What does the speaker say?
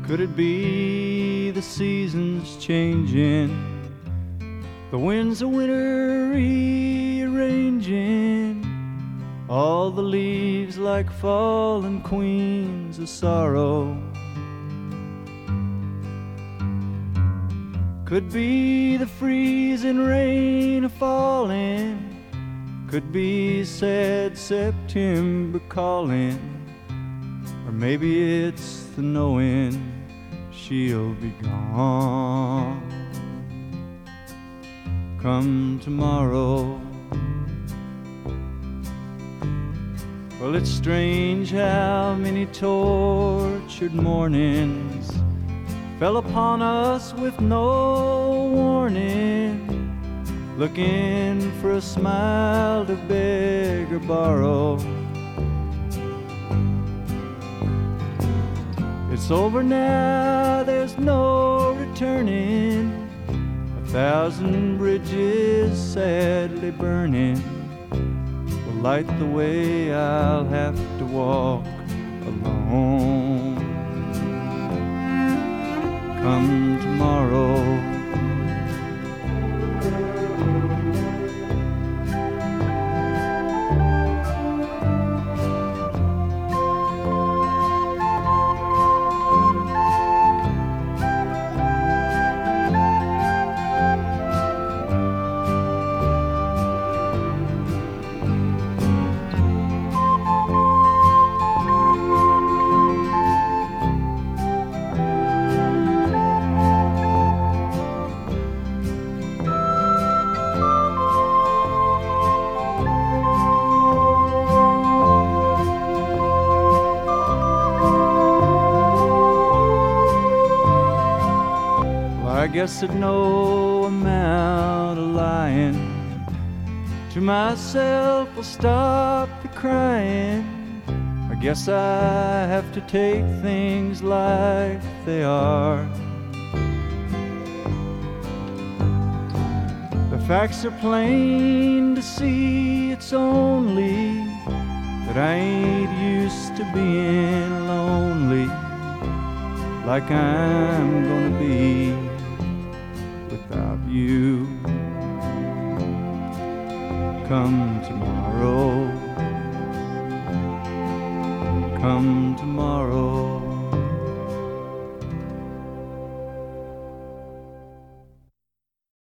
Could it be the seasons changing, the winds of winter rearranging all the leaves like fallen queens of sorrow? Could be the freezing rain a-falling, could be sad September calling, or maybe it's the knowing she'll be gone come tomorrow. Well, it's strange how many tortured mornings fell upon us with no warning, looking for a smile to beg or borrow. It's over now, there's no returning, 1,000 bridges sadly burning will light the way I'll have to walk alone come tomorrow. I guess that no amount of lying to myself will stop the crying. I guess I have to take things like they are. The facts are plain to see, it's only that I ain't used to being lonely like I'm gonna be without you come tomorrow, come tomorrow.